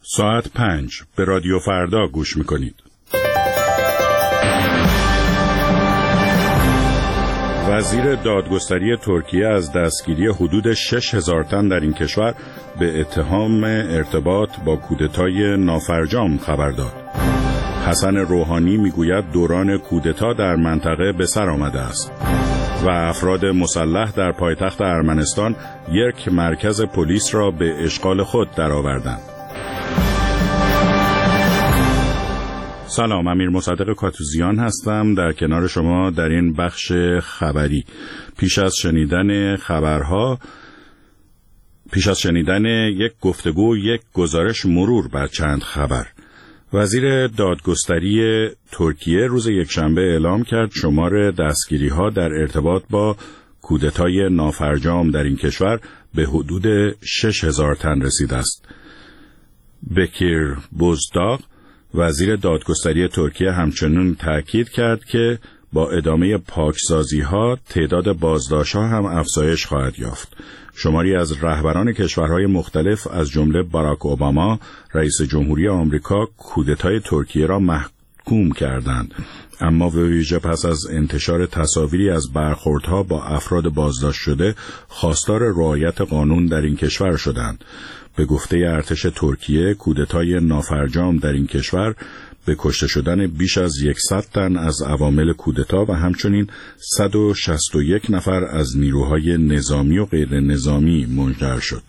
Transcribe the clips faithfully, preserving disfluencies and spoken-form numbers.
ساعت پنج به رادیو فردا گوش میکنید. وزیر دادگستری ترکیه از دستگیری حدود شش هزار تن در این کشور به اتهام ارتباط با کودتای نافرجام خبر داد. حسن روحانی میگوید دوران کودتا در منطقه به سر آمده است و افراد مسلح در پایتخت ارمنستان یک مرکز پلیس را به اشغال خود درآوردند. سلام، امیر مصدق کاتوزیان هستم در کنار شما در این بخش خبری. پیش از شنیدن خبرها پیش از شنیدن یک گفتگو یک گزارش مرور بر چند خبر. وزیر دادگستری ترکیه روز یکشنبه اعلام کرد شمار دستگیری‌ها در ارتباط با کودتای نافرجام در این کشور به حدود شش هزار تن رسیده است. بکیر بوزداغ وزیر دادگستری ترکیه همچنین تاکید کرد که با ادامه پاکسازی‌ها تعداد بازداشت‌ها هم افزایش خواهد یافت. شماری از رهبران کشورهای مختلف از جمله باراک اوباما رئیس جمهوری آمریکا کودتای ترکیه را محکوم کردند، اما به ویژه پس از انتشار تصاویری از برخوردها با افراد بازداشت شده خواستار رعایت قانون در این کشور شدند. به گفته ارتش ترکیه کودتای نافرجام در این کشور به کشته شدن بیش از صد تن از عوامل کودتا و همچنین صد و شصت و یک نفر از نیروهای نظامی و غیر نظامی منجر شد.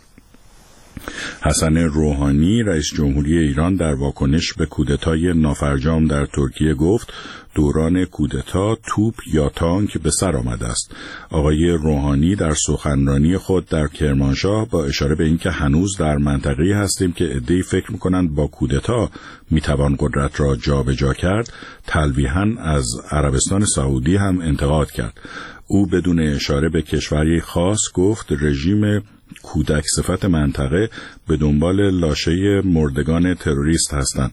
حسن روحانی رئیس جمهوری ایران در واکنش به کودتای نافرجام در ترکیه گفت دوران کودتا توپ یا تانک به سر آمده است. آقای روحانی در سخنرانی خود در کرمانشاه با اشاره به اینکه هنوز در منطقه‌ای هستیم که عده‌ای فکر می‌کنند با کودتا میتوان قدرت را جابجا کرد، تلویحاً از عربستان سعودی هم انتقاد کرد. او بدون اشاره به کشوری خاص گفت رژیم کودک صفت منطقه به دنبال لاشه مردگان تروریست هستند.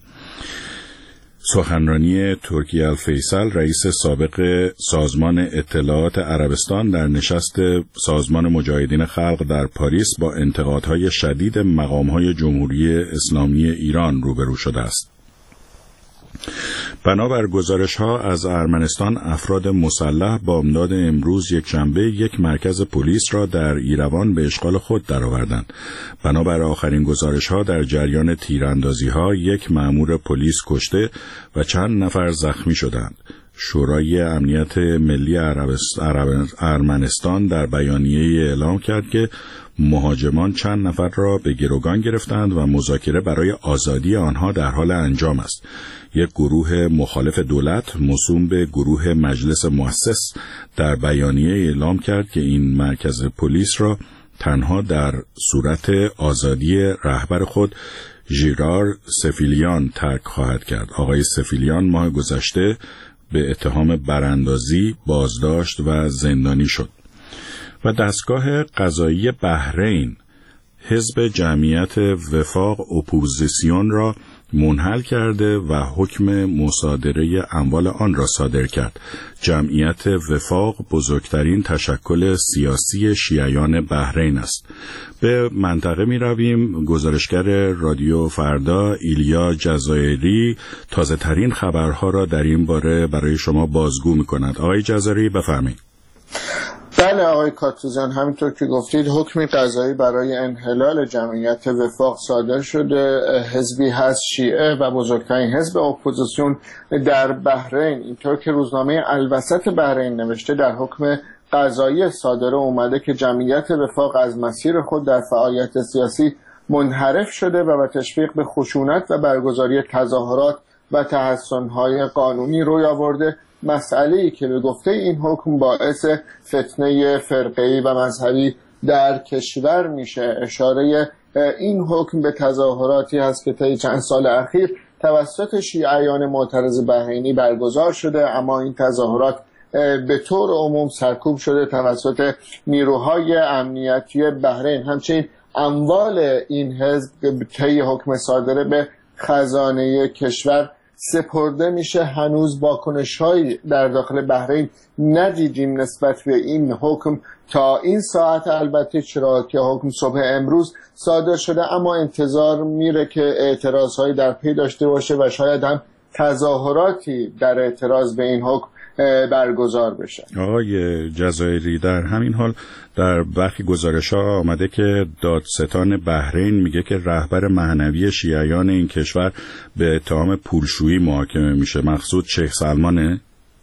سخنرانی ترکی الفیصل رئیس سابق سازمان اطلاعات عربستان در نشست سازمان مجاهدین خلق در پاریس با انتقادهای شدید مقامهای جمهوری اسلامی ایران روبرو شده است. بنابر گزارش‌ها از ارمنستان افراد مسلح بامداد امروز یکشنبه یک مرکز پلیس را در ایروان به اشغال خود درآوردند. بنابر آخرین گزارش‌ها در جریان تیراندازی‌ها یک مأمور پلیس کشته و چند نفر زخمی شدند. شورای امنیت ملی ارمنستان در بیانیه‌ای اعلام کرد که مهاجمان چند نفر را به گروگان گرفتند و مذاکره برای آزادی آنها در حال انجام است. یک گروه مخالف دولت موسوم به گروه مجلس مؤسس در بیانیه اعلام کرد که این مرکز پلیس را تنها در صورت آزادی رهبر خود ژیرار سفیلیان ترک خواهد کرد. آقای سفیلیان ماه گذشته به اتهام براندازی بازداشت و زندانی شد. و دستگاه قضایی بحرین حزب جمعیت وفاق اپوزیسیون را منحل کرده و حکم مصادره اموال آن را صادر کرد. جمعیت وفاق بزرگترین تشکل سیاسی شیعیان بحرین است. به منطقه می رویم. گزارشگر رادیو فردا ایلیا جزایری تازه ترین خبرها را در این باره برای شما بازگو می کند. آقای جزایری بفرمایید. بله آقای کاتوزیان، همینطور که گفتید حکمی قضایی برای انحلال جمعیت وفاق صادر شده. حزبی هست شیعه و بزرگترین حزب اپوزیسیون در بحرین، اینطور که روزنامه الوسط بحرین نوشته در حکم قضایی صادر اومده که جمعیت وفاق از مسیر خود در فعالیت سیاسی منحرف شده و به تشویق به خشونت و برگزاری تظاهرات و تحصن‌های قانونی روی آورده. مسئله‌ای که به گفته این حکم باعث فتنه فرقه‌ای و مذهبی در کشور میشه. اشاره این حکم به تظاهراتی هست که طی چند سال اخیر توسط شیعیان معترض بحرینی برگزار شده، اما این تظاهرات به طور عموم سرکوب شده توسط نیروهای امنیتی بحرین. همچنین اموال این حزب طی حکم صادره به خزانه کشور سپرده میشه. هنوز واکنش‌هایی در داخل بحرین ندیدیم نسبت به این حکم تا این ساعت، البته چرا که حکم صبح امروز صادر شده، اما انتظار میره که اعتراضهایی در پی داشته باشه و شاید هم تظاهراتی در اعتراض به این حکم برگزار بشه. آقای جزایری، در همین حال در برخی گزارش‌ها آمده که دادستان بحرین میگه که رهبر معنوی شیعیان این کشور به اتهام پولشویی محاکمه میشه. مقصود شیخ سلمانه؟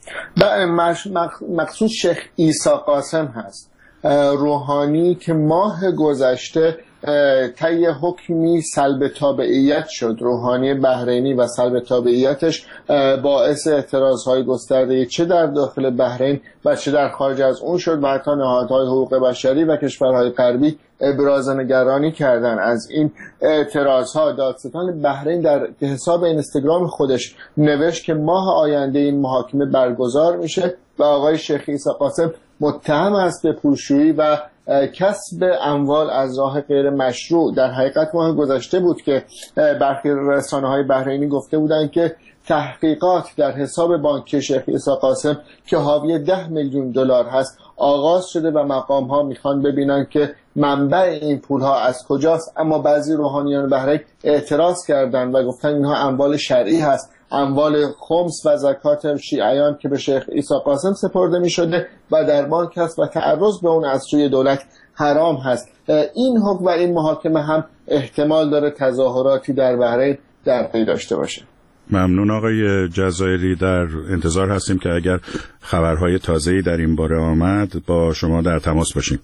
مقصود شیخ عیسی قاسم هست، روحانی که ماه گذشته طی حکمی سلب تابعیت شد. روحانی بحرینی و سلب تابعیتش باعث اعتراضهای گسترده چه در داخل بحرین و چه در خارج از اون شد و حتی نهادهای حقوق بشری و کشورهای غربی ابراز نگرانی کردن از این اعتراضها. دادستان بحرین در حساب اینستاگرام خودش نوشت که ماه آینده این محاکمه برگزار میشه و آقای شیخ عیسی قاسم متهم است به پولشویی و کسب اموال از راه غیر مشروع. در حقیقت ماه گذشته بود که برخی رسانه‌های بحرینی گفته بودند که تحقیقات در حساب بانکی شیخ عیسی قاسم که حاوی ده میلیون دلار هست آغاز شده و مقام‌ها میخوان ببینن که منبع این پول‌ها از کجاست، اما بعضی روحانیان بحرین اعتراض کردند و گفتن اینها اموال شرعی هست، اموال خمس و زکات شیعیان که به شیخ عیسی قاسم سپرده می شده و در بانک هست و تعرض به اون از سوی دولت حرام هست. این حکم و این محاکمه هم احتمال داره تظاهراتی در بحرین در پی داشته باشه. ممنون آقای جزایری، در انتظار هستیم که اگر خبرهای تازه‌ای در این باره آمد با شما در تماس باشیم.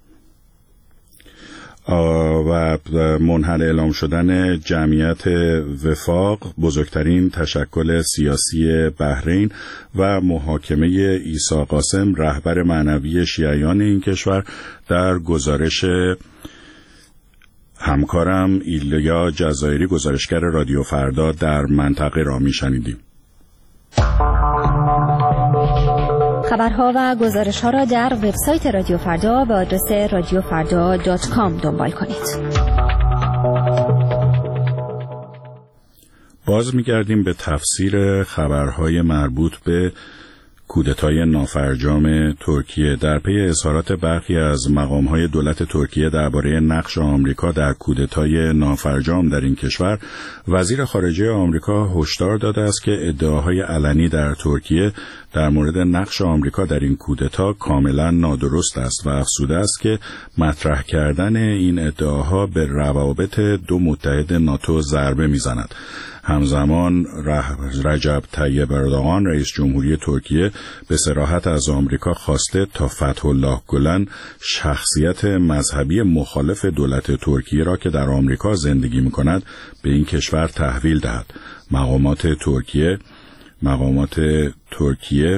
و منحل اعلام شدن جمعیت وفاق، بزرگترین تشکل سیاسی بحرین، و محاکمه عیسی قاسم، رهبر معنوی شیعیان این کشور، در گزارش همکارم ایلیا جزایری، گزارشگر رادیو فردا در منطقه را میشنیدیم. خبرها و گزارش‌ها را در وبسایت رادیو فردا به آدرس رادیو فردا دات کام دنبال کنید. باز می‌گردیم به تفسیر خبرهای مربوط به کودتای نافرجام ترکیه. در پی اظهارات برخی از مقام‌های دولت ترکیه درباره نقش آمریکا در کودتای نافرجام در این کشور، وزیر خارجه آمریکا هشدار داده است که ادعاهای علنی در ترکیه در مورد نقش آمریکا در این کودتا کاملا نادرست است و افزوده است که مطرح کردن این ادعاها به روابط دو متحد ناتو ضربه می‌زند. همزمان رجب طیب اردوغان رئیس جمهوری ترکیه به صراحت از آمریکا خواسته تا فتح الله گلن، شخصیت مذهبی مخالف دولت ترکیه را که در آمریکا زندگی می‌کند به این کشور تحویل دهد. مقامات ترکیه مقامات ترکیه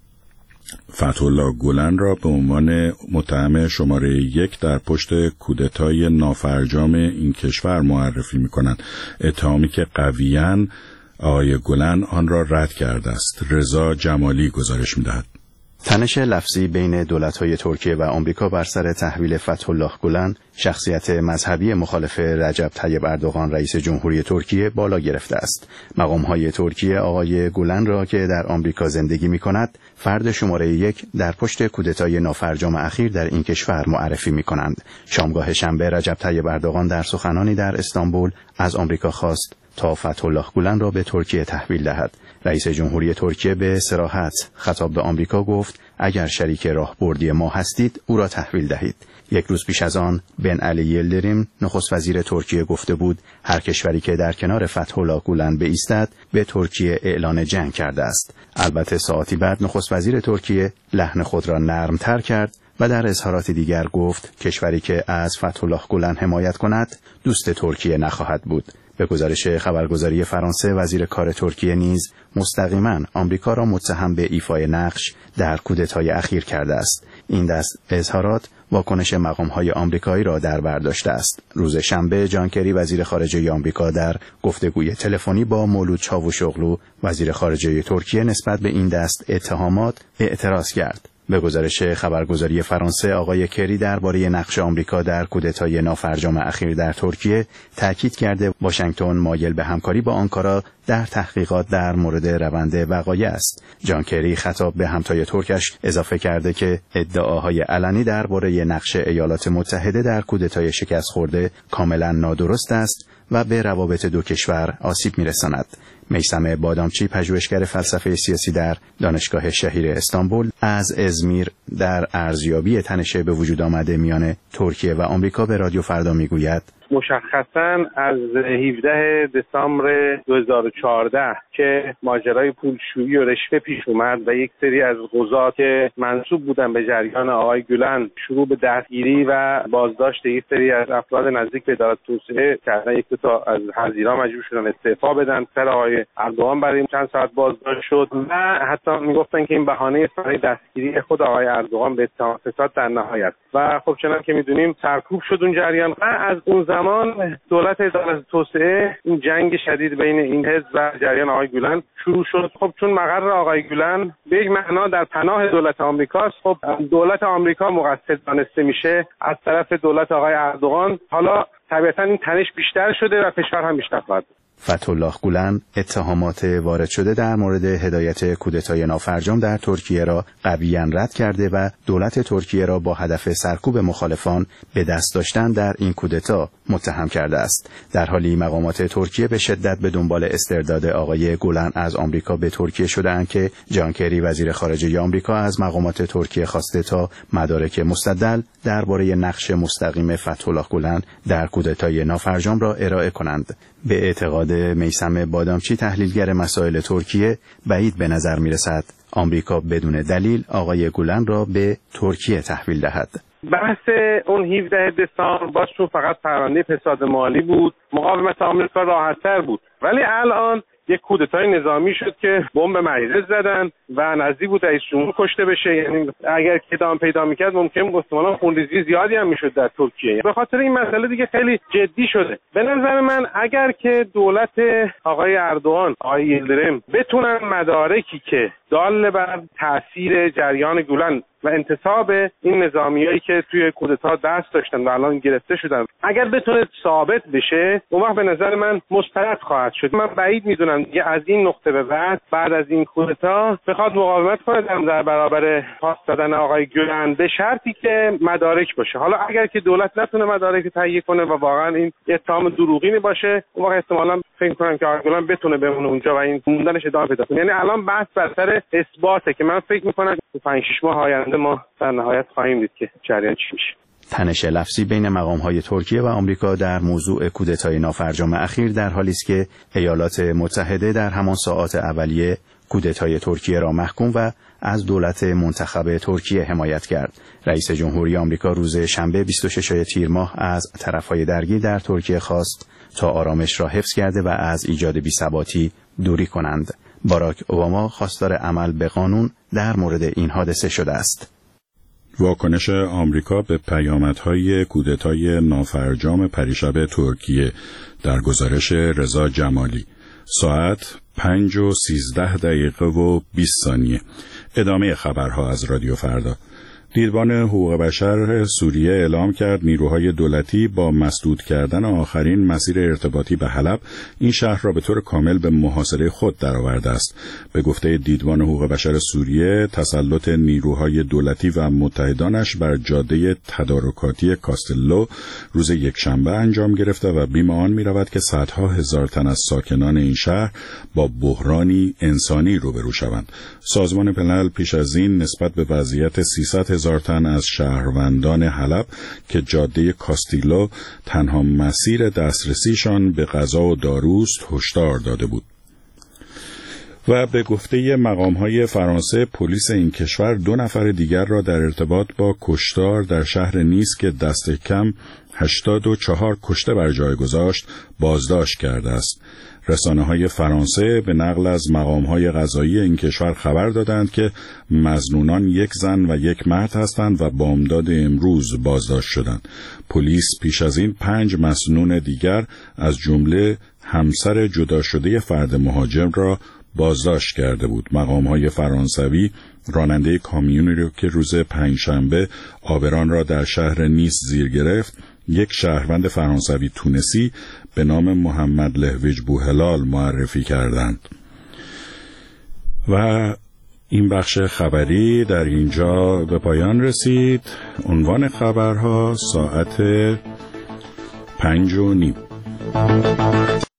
فتح الله گلن را به عنوان متهم شماره یک در پشت کودتای نافرجام این کشور معرفی می‌کنند، اتهامی که قویاً آقای گلن آن را رد کرده است. رضا جمالی گزارش می‌دهد. تنش لفظی بین دولت‌های ترکیه و آمریکا بر سر تحویل فتح الله گلن، شخصیت مذهبی مخالف رجب طیب اردوغان رئیس جمهوری ترکیه، بالا گرفته است. مقام‌های ترکیه آقای گلن را که در آمریکا زندگی می‌کند، فرد شماره یک در پشت کودتای نافرجام اخیر در این کشور معرفی می‌کنند. شامگاه شنبه رجب طیب اردوغان در سخنانی در استانبول از آمریکا خواست تا فتح الله گلن را به ترکیه تحویل دهد. رئیس جمهوری ترکیه به صراحت خطاب به آمریکا گفت اگر شریک راهبردی ما هستید او را تحویل دهید. یک روز پیش از آن بن علی یلدریم نخست وزیر ترکیه گفته بود هر کشوری که در کنار فتح الله گلن بایستد به ترکیه اعلان جنگ کرده است. البته ساعتی بعد نخست وزیر ترکیه لحن خود را نرمتر کرد و در اظهارات دیگر گفت کشوری که از فتح الله گلن حمایت کند دوست ترکیه نخواهد بود. به گزارش خبرگزاری فرانسه، وزیر کار ترکیه نیز مستقیما آمریکا را متهم به ایفای نقش در کودتای اخیر کرده است. این دست اظهارات واکنش مقام‌های آمریکایی را در بر داشته است. روز شنبه جان کری وزیر خارجه آمریکا در گفتگوی تلفنی با مولود چاوشوغلو وزیر خارجه ترکیه نسبت به این دست اتهامات اعتراض کرد. به گزارش خبرگزاری فرانسه، آقای کری درباره نقش آمریکا در کودتای نافرجام اخیر در ترکیه تاکید کرده واشنگتن مایل به همکاری با آنکارا در تحقیقات در مورد روند وقایع است. جان کری خطاب به همتای ترکش اضافه کرده که ادعاهای علنی درباره نقش ایالات متحده در کودتای شکست خورده کاملا نادرست است و به روابط دو کشور آسیب می‌رساند. میثم بادامچی، پژوهشگر فلسفه سیاسی در دانشگاه شهیر استانبول، از ازمیر در ارزیابی تنش به وجود آمده میان ترکیه و آمریکا به رادیو فردا میگوید مشخصاً از هفدهم دسامبر دو هزار و چهارده که ماجرای پولشویی و رشوه پیش اومد و یک سری از قضات که منسوب بودن به جریان آقای گولن شروع به دستگیری و بازداشت یک سری از افراد نزدیک به ادارات توسعه کردن، یک دو تا از حزیرا مجبور شدن استعفا بدن. سر آقای اردوغان برای چند ساعت بازداشت شد و حتی میگفتن که این بهانه برای دستگیری خود آقای اردوغان به اتهام فساد در نهایت. و خب چنان که میدونیم سرکوب شد اون جریان و از اون زمان دولت ادارات توسعه این جنگ شدید بین این حزب و جریان آقای گولن شروع شد. خب چون مقر آقای گولن به یک معنا در پناه دولت آمریکاست، خب دولت آمریکا مقصر دانسته میشه از طرف دولت آقای اردوغان. حالا طبیعتا این تنش بیشتر شده و فشار هم بیشتر خواهد. فتح‌الله گولن اتهامات وارد شده در مورد هدایت کودتای نافرجام در ترکیه را قویاً رد کرده و دولت ترکیه را با هدف سرکوب مخالفان به دست داشتن در این کودتا متهم کرده است. در حالی مقامات ترکیه به شدت به دنبال استرداد آقای گولن از آمریکا به ترکیه شده‌اند که جان کری وزیر خارجه آمریکا از مقامات ترکیه خواسته تا مدارک مستدل درباره نقش مستقیم فتح‌الله گولن در کودتای نافرجام را ارائه کنند. به اعتقاد میثم بادامچی، تحلیلگر مسائل ترکیه، بعید به نظر می‌رسد آمریکا بدون دلیل آقای گولن را به ترکیه تحویل دهد. بحث اون هفدهم دسامبر باز چون فقط پرونده فساد مالی بود، مقاومت آمریکا راحت‌تر بود، ولی الان یک کودتای نظامی شد که بمب مجلس زدن و نزدیک بود رئیس جمهور کشته بشه. یعنی اگر ادامه پیدا می‌کرد ممکن بود احتمالاً خونریزی زیادی هم میشد در ترکیه. به خاطر این مسئله دیگه خیلی جدی شده. به نظر من اگر که دولت آقای اردوغان، آقای یلدریم بتونن مدارکی که دال بر تاثیر جریان گولن و انتصاب این نظامیایی که توی کودتا دست داشتن و الان گرفته شدن اگر بتونه ثابت بشه، اون وقت به نظر من مسترد خواهد شد. من بعید میدونم دیگه از این نقطه به بعد بعد از این کودتا بخواد مقاومت کنه در برابر پاس دادن آقای گولن، به شرطی که مدارک باشه. حالا اگر که دولت نتونه مدارک تهیه کنه و واقعا این اتهام دروغینی باشه، اون وقت احتمالاً فکر کنم که آقای گولن بتونه بمونه اونجا و این موندنش ادامه پیدا کنه. یعنی الان بحث بر سر اثباته که من فکر می‌کنم تو پنج شش ماه آینده ما در نهایت خواهیم دید که جریان چی میشه. تنش لفظی بین مقام‌های ترکیه و آمریکا در موضوع کودتای نافرجام اخیر در حالی است که ایالات متحده در همان ساعات اولیه کودتای ترکیه را محکوم و از دولت منتخب ترکیه حمایت کرد. رئیس جمهوری آمریکا روز شنبه بیست و ششم تیر ماه از طرف‌های درگیر در ترکیه خواست تا آرامش را حفظ کرده و از ایجاد بی‌ثباتی دوری کنند. باراک اوباما خواستار عمل به قانون در مورد این حادثه شده است. واکنش آمریکا به پیامدهای کودتای نافرجام پریشب ترکیه در گزارش رضا جمالی، ساعت پنج و سیزده دقیقه و بیست ثانیه. ادامه خبرها از رادیو فردا. دیدبان حقوق بشر سوریه اعلام کرد نیروهای دولتی با مسدود کردن آخرین مسیر ارتباطی به حلب این شهر را به طور کامل به محاصره خود درآورده است. به گفته دیدبان حقوق بشر سوریه، تسلط نیروهای دولتی و متحدانش بر جاده تدارکاتی کاستلو روز یکشنبه انجام گرفته و بیم آن می‌رود که صدها هزار تن از ساکنان این شهر با بحرانی انسانی روبرو شوند. سازمان ملل پیش از این نسبت به وضعیت سیصد هزار تن از شهروندان حلب که جاده کاستیلو تنها مسیر دسترسیشان به غذا و داروست هشدار داده بود. و به گفته مقام‌های فرانسه، پلیس این کشور دو نفر دیگر را در ارتباط با کشتار در شهر نیس که دست کم هشتاد و چهار کشته بر جای گذاشت بازداشت کرده است. رسانه‌های فرانسه به نقل از مقام‌های قضایی این کشور خبر دادند که مظنونان یک زن و یک مرد هستند و بامداد امروز بازداشت شدند. پلیس پیش از این پنج مسنون دیگر از جمله همسر جدا شده فرد مهاجر را بازداشت کرده بود. مقام‌های فرانسوی راننده کامیونی رو که روز پنجشنبه آبران را در شهر نیس زیر گرفت، یک شهروند فرانسوی تونسی به نام محمد لهویج بوهلال معرفی کردند. و این بخش خبری در اینجا به پایان رسید. عنوان خبرها ساعت پنج و نیم.